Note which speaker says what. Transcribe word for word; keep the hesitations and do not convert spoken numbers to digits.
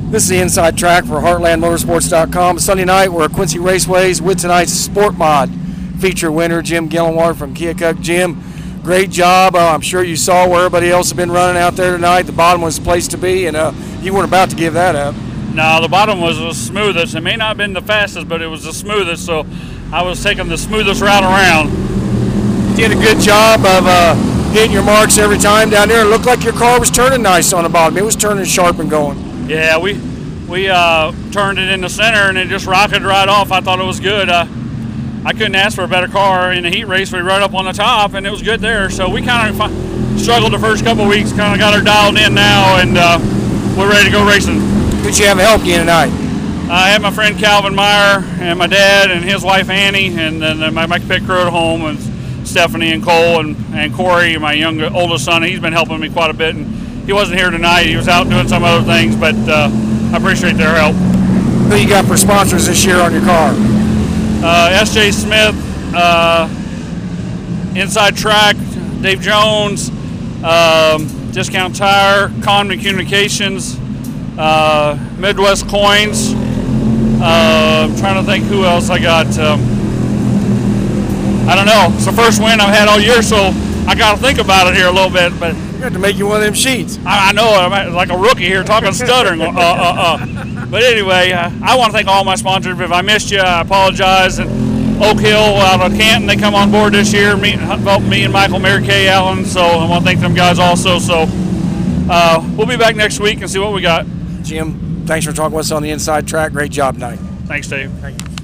Speaker 1: This is the Inside Track for Heartland Motorsports dot com. Sunday night, we're at Quincy Raceways with tonight's Sport Mod feature winner, Jim Gillenwater from Keokuk. Jim, great job. Uh, I'm sure you saw where everybody else has been running out there tonight. The bottom was the place to be, and uh, you weren't about to give that up.
Speaker 2: No, the bottom was the smoothest. It may not have been the fastest, but it was the smoothest, so I was taking the smoothest route around.
Speaker 1: You did a good job of uh, hitting your marks every time down there. It looked like your car was turning nice on the bottom. It was turning sharp and going.
Speaker 2: Yeah, we we uh, turned it in the center, and it just rocketed right off. I thought it was good. Uh, I couldn't ask for a better car in the heat race. We rode up on the top, and it was good there. So we kind of struggled the first couple of weeks, kind of got her dialed in now, and uh, we're ready to go racing.
Speaker 1: Who'd you have help you tonight?
Speaker 2: I had my friend Calvin Meyer and my dad and his wife Annie, and then my, my pit crew at home, and Stephanie and Cole and, and Corey, my young oldest son. He's been helping me quite a bit, and he wasn't here tonight. He was out doing some other things, but uh, I appreciate their help.
Speaker 1: Who you got for sponsors this year on your car?
Speaker 2: Uh, S J Smith, uh, Inside Track, Dave Jones, um, Discount Tire, Conman Communications, uh, Midwest Coins. Uh, I'm trying to think who else I got. Um, I don't know. It's the first win I've had all year, so I got to think about it here a little bit. But
Speaker 1: you have to make you one of them sheets.
Speaker 2: I, I know. I'm like a rookie here talking stuttering. Uh, uh, uh. But anyway, uh, I want to thank all my sponsors. If I missed you, I apologize. And Oak Hill out of Canton, they come on board this year. Me, me and Michael, Mary Kay Allen. So I want to thank them guys also. So uh, we'll be back next week and see what we got.
Speaker 1: Jim, thanks for talking with us on the Inside Track. Great job tonight.
Speaker 2: Thanks, Dave.
Speaker 1: Thank you.